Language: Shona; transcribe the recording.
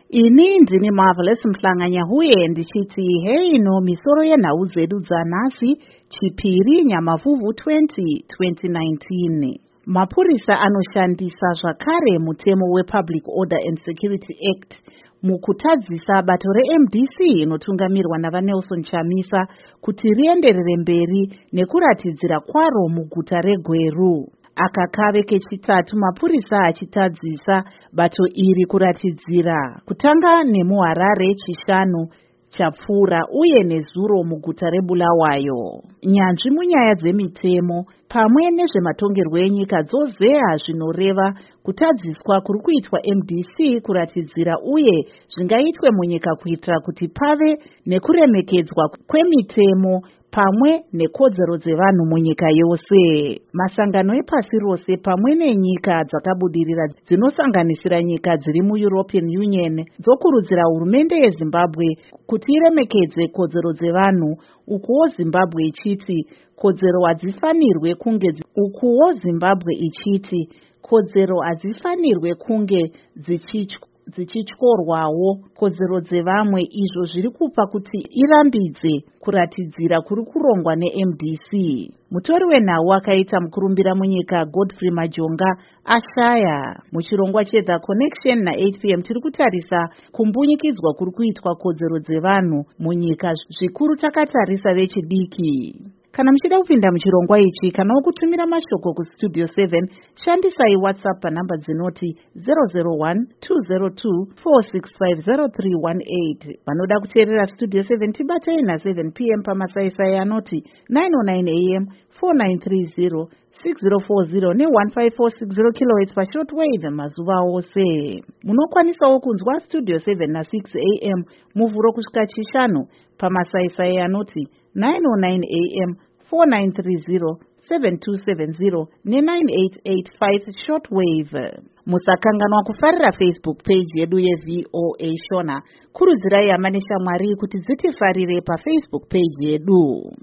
Ini ndini Marvelous Mhlanganya huye ndichiti hei no misoro yenhau dzedu dzanhasi Chipiri Nyamavhuvhu 2019. Mapurisa anoshandisa zvakare mutemo wePublic Order and Security Act mukutadzisa bato reMDC inotungamirwa navaNelson Chamisa kuti rienderere mberi nekuratidzira kwaro muguta reGweru. Akakave kechitatu mapurisa achitadzisa bato iri kuratidzira kutanga nemuHarare chishanu chapfuura uye nezuro muguta reBulawayo. Nyanzvi munyaya dzemitemo pamwe nezvematongerwo enyika dzozeya zvinoreva kutadziswa kuri kuitwa MDC kuratidzira uye zvingaitwe munyika kuitira kuti pave nekuremekedzwa kwemitemo pamwe nekodzero dzevanhu munyika yose. Masangano epasi rose pamwe nenyika dzakabudirira dzinosanganisira nyika dziri muEuropean Union dzokurudzira hurumende yeZimbabwe kuti iremekedze kodzero dzevanhu, ukuwo Zimbabwe ichiti kodzero hadzifanirwe kunge dzichityorwawo kodzero dzevamwe, izvo zviri kupa kuti irambidze kuratidzira kuri kurongwa neMDC. Mutori wenhau akaita mukurumbira munyika Godfrey Majonga ashaya. Muchirongwa cheThe Connection na8pm tiri kutarisa kumbunyikidzwa kuri kuitwa kodzero dzevanhu munyika, zvikuru takatarisa vechidiki. Kana muchida kupinda muchirongwa ichi kana kutumira mashoko kustudio 7 shandisai WhatsApp panhamba dzinoti 001-202-465-0318. Vanoda kuteerera Studio 7 tibatei na7pm pamasaisai anoti 909am 4930 6040 ne1546 kHz pashortwave mazuva ose. Munokwanisawo kunzwa Studio 7 na6am muvhuro kusvika chishanu pamasaisai anoti 909am 4930 7270 ne9885 shortwave. Musakanganwa kufarira Facebook page yedu yeVOA Shona. Kurudzirai hama neshamwari kuti dzitifarire paFacebook page yedu.